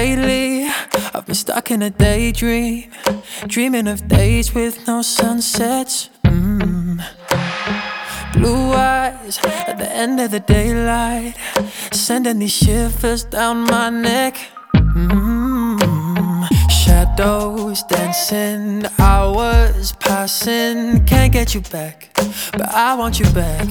Lately, I've been stuck in a daydream, dreaming of days with no sunsets. Blue eyes at the end of the daylight, sending these shivers down my neck. Shadows dancing, hours passing, can't get you back, but I want you back.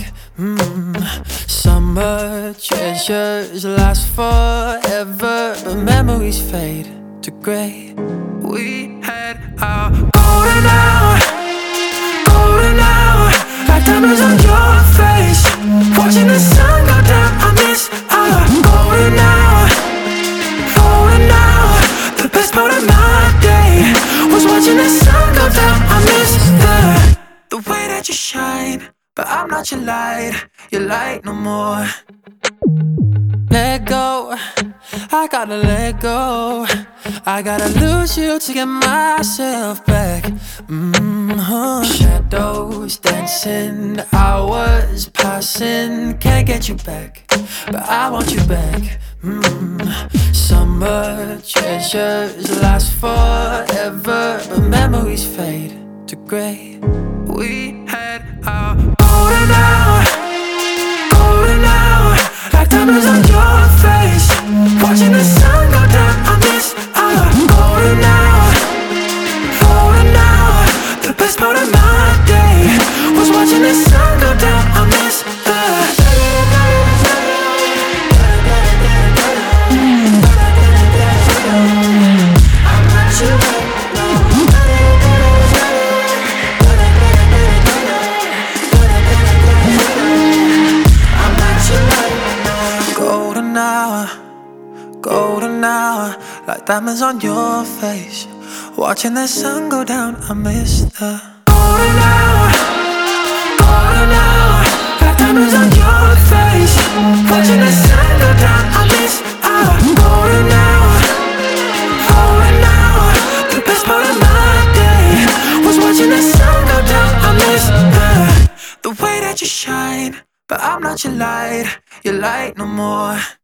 Summer treasures last forever, but memories fade to grey. We had our golden hour, golden hour, like diamonds on your face. Watching the sun go down, I miss our golden hour, golden hour. The best part of my day was watching the sun go down. I miss the way that you shine, but I'm not your light no more. Let go, I gotta let go. I gotta lose you to get myself back. Shadows dancing, hours passing, can't get you back, but I want you back. Summer treasures last forever, but memories fade to grey. We had our golden hour, golden hour, like diamonds on your face. Watching the sun go down, I miss our golden hour, golden hour. The best part of my day was watching the sun go down. I miss golden hour, like diamonds on your face. Watching the sun go down, I miss the golden hour, like diamonds on your face. Watching the sun go down, I miss our golden hour, golden hour. The best part of my day was watching the sun go down. I miss the way that you shine, but I'm not your light no more.